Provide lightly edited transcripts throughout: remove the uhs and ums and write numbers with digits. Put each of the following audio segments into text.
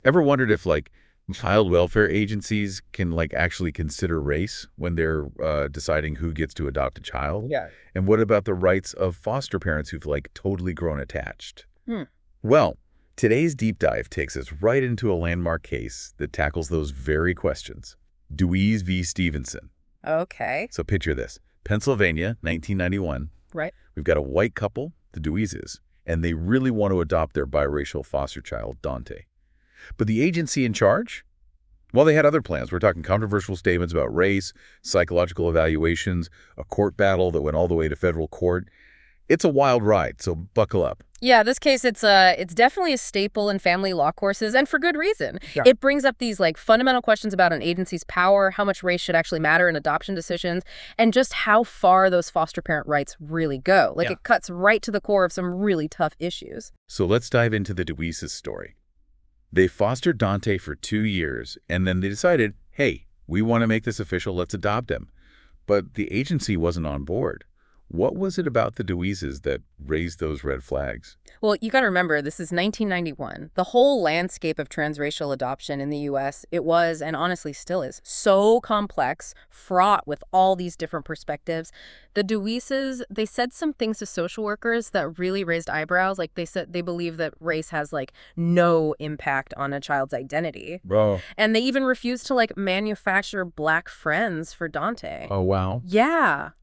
Ever wondered if, like, child welfare agencies can, like, actually consider race when they're deciding who gets to adopt a child? Yeah. And what about the rights of foster parents who've, like, totally grown attached? Hmm. Well, today's deep dive takes us right into a landmark case that tackles those very questions. Deweese v. Stevenson. Okay. So picture this. Pennsylvania, 1991. Right. We've got a white couple, the Deweeses, and they really want to adopt their biracial foster child, Dante. But the agency in charge? Well, they had other plans. We're talking controversial statements about race, psychological evaluations, a court battle that went all the way to federal court. It's a wild ride, so buckle up. Yeah, this case, it's definitely a staple in family law courses, and for good reason. Yeah. It brings up these like fundamental questions about an agency's power, how much race should actually matter in adoption decisions, and just how far those foster parent rights really go. Like, Yeah. it cuts right to the core of some really tough issues. So let's dive into the Deweeses' story. They fostered Dante for 2 years, and then they decided, hey, we want to make this official, let's adopt him. But the agency wasn't on board. What was it about the Deweeses that raised those red flags? Well, you got to remember, this is 1991. The whole landscape of transracial adoption in the U.S., it was, and honestly still is, so complex, fraught with all these different perspectives. The Deweeses, they said some things to social workers that really raised eyebrows. Like, they said they believe that race has, like, no impact on a child's identity. Bro. And they even refused to, like, manufacture black friends for Dante. Oh, wow. Yeah.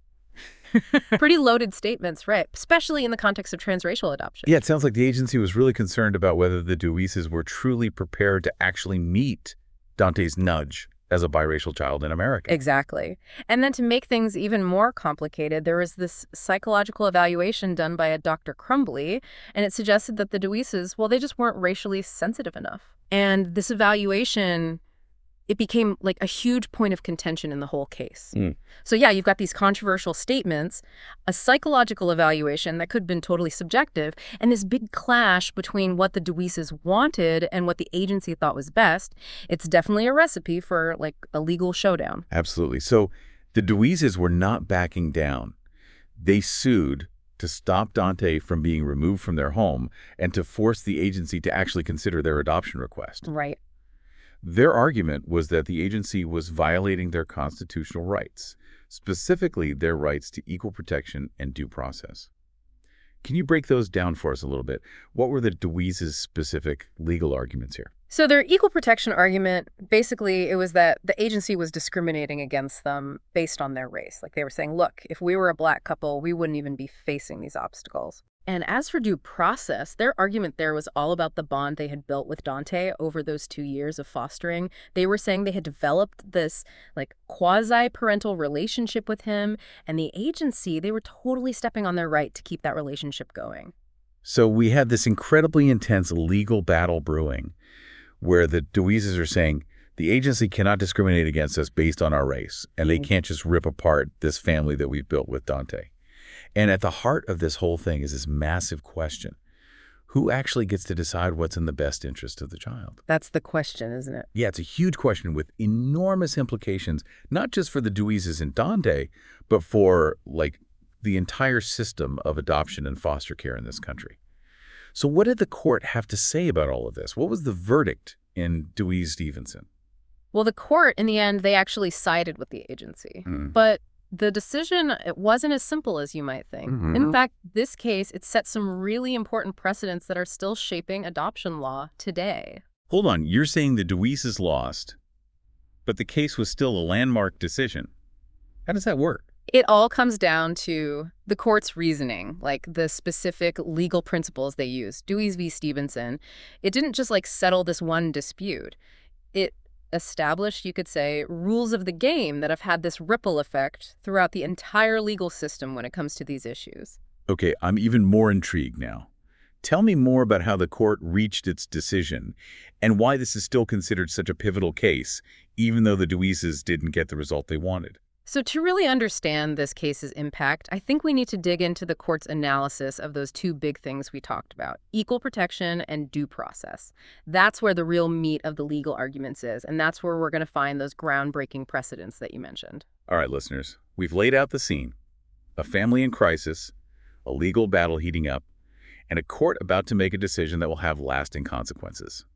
Pretty loaded statements, right? Especially in the context of transracial adoption. Yeah, it sounds like the agency was really concerned about whether the Deweeses were truly prepared to actually meet Dante's nudge as a biracial child in America. Exactly. And then to make things even more complicated, there was this psychological evaluation done by a Dr. Crumbly, and it suggested that the Deweeses, well, they just weren't racially sensitive enough. And this evaluation, it became like a huge point of contention in the whole case. So yeah, you've got these controversial statements, a psychological evaluation that could have been totally subjective, and this big clash between what the Deweeses wanted and what the agency thought was best. It's definitely a recipe for like a legal showdown. Absolutely. So the Deweeses were not backing down. They sued to stop Dante from being removed from their home and to force the agency to actually consider their adoption request. Right. Their argument was that the agency was violating their constitutional rights, specifically their rights to equal protection and due process. Can you break those down for us a little bit? What were the Deweeses' specific legal arguments here? So their equal protection argument, basically, it was that the agency was discriminating against them based on their race. Like, they were saying, look, if we were a black couple, we wouldn't even be facing these obstacles. And as for due process, their argument there was all about the bond they had built with Dante over those 2 years of fostering. They were saying they had developed this like quasi-parental relationship with him, and the agency, they were totally stepping on their right to keep that relationship going. So we had this incredibly intense legal battle brewing where the Deweeses are saying the agency cannot discriminate against us based on our race, and they can't just rip apart this family that we've built with Dante. And at the heart of this whole thing is this massive question. Who actually gets to decide what's in the best interest of the child? That's the question, isn't it? Yeah, it's a huge question with enormous implications, not just for the Deweeses and Dante, but for, like, the entire system of adoption and foster care in this country. So what did the court have to say about all of this? What was the verdict in Deweese-Stevenson? Well, the court, in the end, they actually sided with the agency. But the decision, it wasn't as simple as you might think. In fact, this case, it set some really important precedents that are still shaping adoption law today. Hold on, you're saying the Deweeses lost, but the case was still a landmark decision. How does that work? It all comes down to the court's reasoning, like the specific legal principles they used. Deweese v. Stevenson, it didn't just like settle this one dispute. It established, you could say, rules of the game that have had this ripple effect throughout the entire legal system when it comes to these issues. Okay, I'm even more intrigued now. Tell me more about how the court reached its decision and why this is still considered such a pivotal case, even though the Deweeses didn't get the result they wanted. So to really understand this case's impact, I think we need to dig into the court's analysis of those two big things we talked about, equal protection and due process. That's where the real meat of the legal arguments is, and that's where we're going to find those groundbreaking precedents that you mentioned. All right, listeners, we've laid out the scene. A family in crisis, a legal battle heating up, and a court about to make a decision that will have lasting consequences.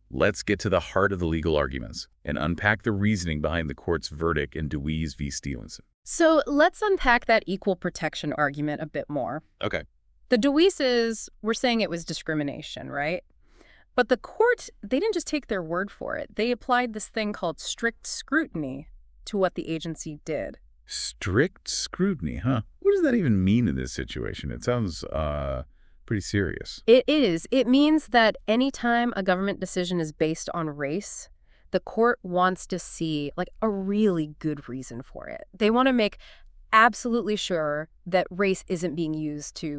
Let's get to the heart of the legal arguments and unpack the reasoning behind the court's verdict in DeWeese v. Stevenson. So let's unpack that equal protection argument a bit more. Okay. The DeWeeses were saying it was discrimination, right? But the court, they didn't just take their word for it. They applied this thing called strict scrutiny to what the agency did. Strict scrutiny, huh? What does that even mean in this situation? It sounds pretty serious. It is. It means that anytime a government decision is based on race, the court wants to see like a really good reason for it. They want to make absolutely sure that race isn't being used to,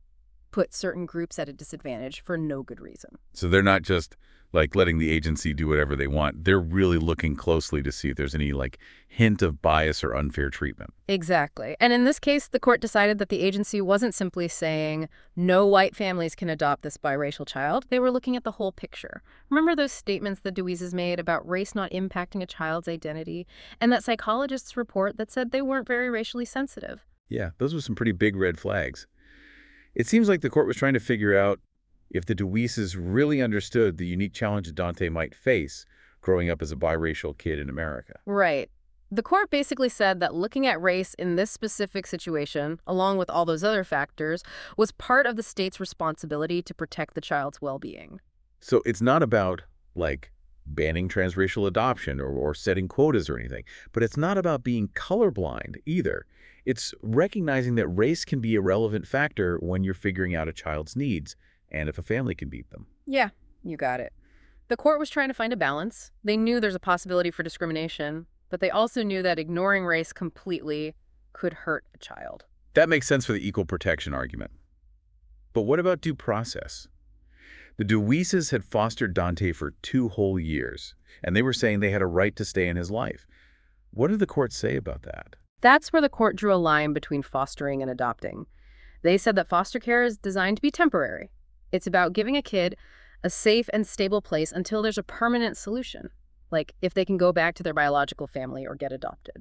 put certain groups at a disadvantage for no good reason. So they're not just like letting the agency do whatever they want. They're really looking closely to see if there's any like hint of bias or unfair treatment. Exactly. And in this case, the court decided that the agency wasn't simply saying no white families can adopt this biracial child. They were looking at the whole picture. Remember those statements the DeWeeses made about race not impacting a child's identity, and that psychologists' report that said they weren't very racially sensitive? Yeah, those were some pretty big red flags. It seems like the court was trying to figure out if the DeWeeses really understood the unique challenge Dante might face growing up as a biracial kid in America. Right. The court basically said that looking at race in this specific situation, along with all those other factors, was part of the state's responsibility to protect the child's well-being. So it's not about, like, banning transracial adoption or setting quotas or anything, but it's not about being colorblind either. It's recognizing that race can be a relevant factor when you're figuring out a child's needs and if a family can beat them. Yeah, you got it. The court was trying to find a balance. They knew there's a possibility for discrimination, but they also knew that ignoring race completely could hurt a child. That makes sense for the equal protection argument. But what about due process? The DeWeeses had fostered Dante for 2 whole years, and they were saying they had a right to stay in his life. What did the court say about that? That's where the court drew a line between fostering and adopting. They said that foster care is designed to be temporary. It's about giving a kid a safe and stable place until there's a permanent solution, like if they can go back to their biological family or get adopted.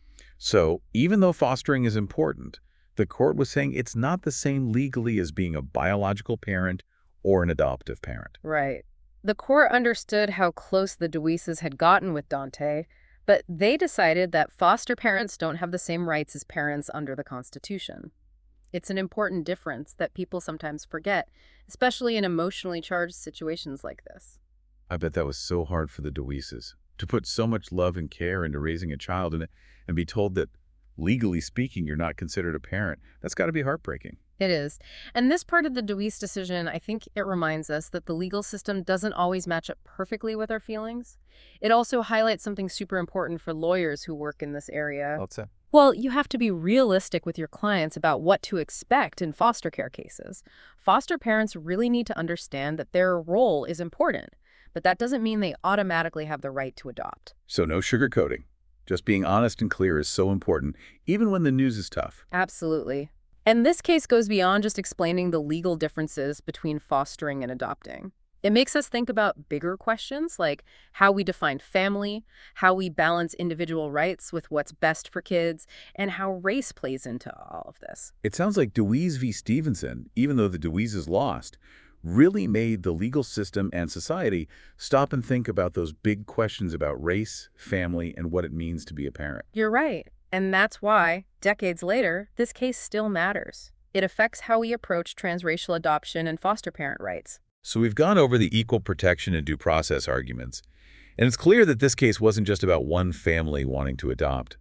So, even though fostering is important, the court was saying it's not the same legally as being a biological parent or an adoptive parent. Right. The court understood how close the DeWeeses had gotten with Dante, but they decided that foster parents don't have the same rights as parents under the Constitution. It's an important difference that people sometimes forget, especially in emotionally charged situations like this. I bet that was so hard for the DeWeeses, to put so much love and care into raising a child and be told that, legally speaking, you're not considered a parent. That's got to be heartbreaking. It is. And this part of the DeWeese decision, I think it reminds us that the legal system doesn't always match up perfectly with our feelings. It also highlights something super important for lawyers who work in this area. What's that? Well, you have to be realistic with your clients about what to expect in foster care cases. Foster parents really need to understand that their role is important, but that doesn't mean they automatically have the right to adopt. So no sugarcoating. Just being honest and clear is so important, even when the news is tough. Absolutely. And this case goes beyond just explaining the legal differences between fostering and adopting. It makes us think about bigger questions like how we define family, how we balance individual rights with what's best for kids, and how race plays into all of this. It sounds like DeWeese v. Stevenson, even though the DeWeeses lost, really made the legal system and society stop and think about those big questions about race, family, and what it means to be a parent. You're right. And that's why, decades later, this case still matters. It affects how we approach transracial adoption and foster parent rights. So we've gone over the equal protection and due process arguments, and it's clear that this case wasn't just about one family wanting to adopt.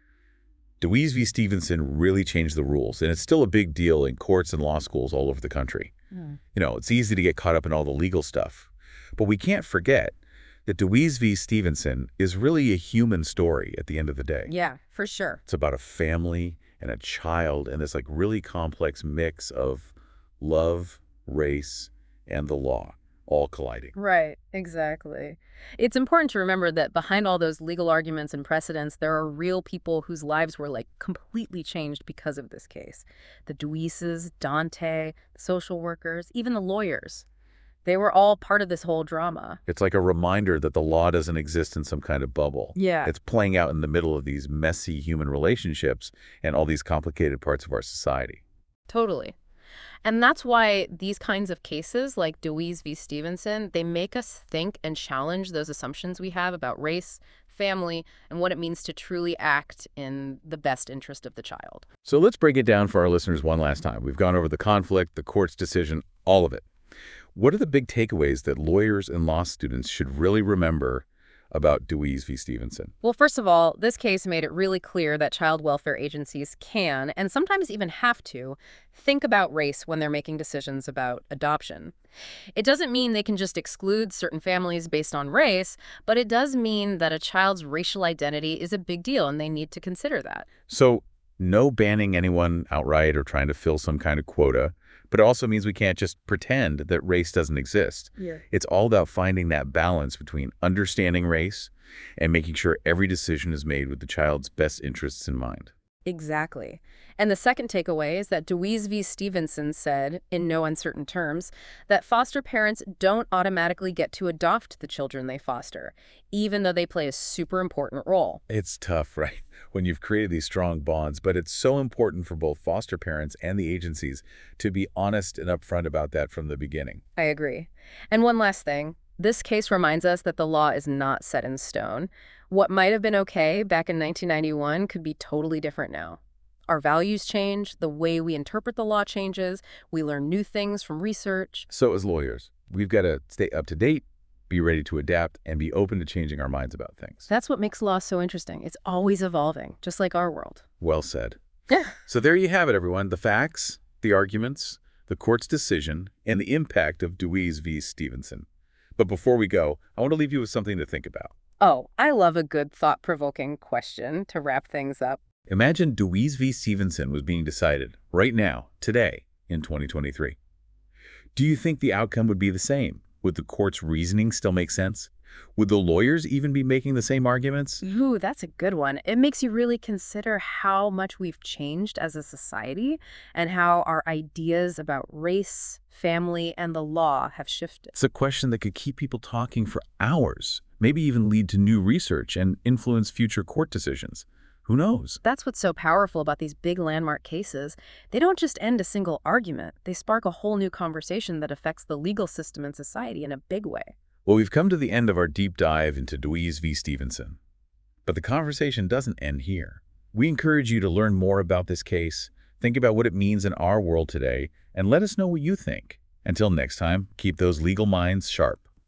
DeWeese v. Stevenson really changed the rules, and it's still a big deal in courts and law schools all over the country. It's easy to get caught up in all the legal stuff, but we can't forget that DeWeese v. Stevenson is really a human story at the end of the day. Yeah, for sure. It's about a family and a child and this really complex mix of love, race, and the law all colliding. Right, exactly. It's important to remember that behind all those legal arguments and precedents, there are real people whose lives were completely changed because of this case. The DeWeeses, Dante, the social workers, even the lawyers. They were all part of this whole drama. It's like a reminder that the law doesn't exist in some kind of bubble. Yeah. It's playing out in the middle of these messy human relationships and all these complicated parts of our society. Totally. And that's why these kinds of cases, like DeWeese v. Stevenson, they make us think and challenge those assumptions we have about race, family, and what it means to truly act in the best interest of the child. So let's break it down for our listeners one last time. We've gone over the conflict, the court's decision, all of it. What are the big takeaways that lawyers and law students should really remember about DeWeese v. Stevenson? Well, first of all, this case made it really clear that child welfare agencies can, and sometimes even have to, think about race when they're making decisions about adoption. It doesn't mean they can just exclude certain families based on race, but it does mean that a child's racial identity is a big deal and they need to consider that. So no banning anyone outright or trying to fill some kind of quota, but it also means we can't just pretend that race doesn't exist. Yeah. It's all about finding that balance between understanding race and making sure every decision is made with the child's best interests in mind. Exactly. And the second takeaway is that DeWeese v. Stevenson said, in no uncertain terms, that foster parents don't automatically get to adopt the children they foster, even though they play a super important role. It's tough, right, when you've created these strong bonds, but it's so important for both foster parents and the agencies to be honest and upfront about that from the beginning. I agree. And one last thing. This case reminds us that the law is not set in stone. What might have been okay back in 1991 could be totally different now. Our values change, the way we interpret the law changes, we learn new things from research. So as lawyers, we've got to stay up to date, be ready to adapt, and be open to changing our minds about things. That's what makes law so interesting. It's always evolving, just like our world. Well said. So there you have it, everyone. The facts, the arguments, the court's decision, and the impact of DeWeese v. Stevenson. But before we go, I want to leave you with something to think about. Oh, I love a good thought-provoking question to wrap things up. Imagine DeWeese v. Stevenson was being decided right now, today, in 2023. Do you think the outcome would be the same? Would the court's reasoning still make sense? Would the lawyers even be making the same arguments? Ooh, that's a good one. It makes you really consider how much we've changed as a society and how our ideas about race, family, and the law have shifted. It's a question that could keep people talking for hours, maybe even lead to new research and influence future court decisions. Who knows? That's what's so powerful about these big landmark cases. They don't just end a single argument. They spark a whole new conversation that affects the legal system and society in a big way. Well, we've come to the end of our deep dive into DeWeese v. Stevenson. But the conversation doesn't end here. We encourage you to learn more about this case, think about what it means in our world today, and let us know what you think. Until next time, keep those legal minds sharp.